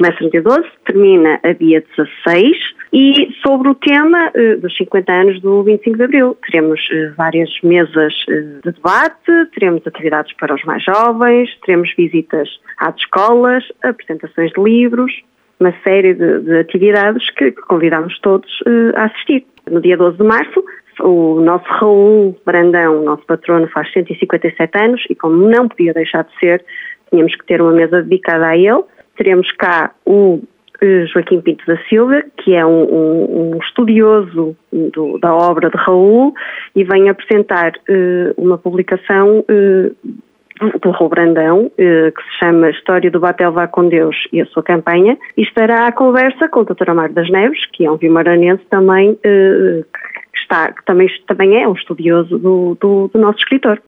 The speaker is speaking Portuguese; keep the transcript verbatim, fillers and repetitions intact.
começa no dia doze, termina a dia dezasseis, e sobre o tema uh, dos cinquenta anos do vinte e cinco de Abril. Teremos uh, várias mesas uh, de debate, teremos atividades para os mais jovens, teremos visitas às escolas, apresentações de livros, uma série de, de atividades que, que convidamos todos uh, a assistir. No dia doze de março, o nosso Raul Brandão, nosso patrono, faz cento e cinquenta e sete anos e, como não podia deixar de ser, tínhamos que ter uma mesa dedicada a ele. Teremos cá o Joaquim Pinto da Silva, que é um, um, um estudioso do, da obra de Raul, e vem apresentar uh, uma publicação uh, do, do Raul Brandão, uh, que se chama História do Batel Vá com Deus e a sua campanha, e estará à conversa com o doutor Amaro das Neves, que é um vimaranense também, uh, que, está, que também, também é um estudioso do, do, do nosso escritor.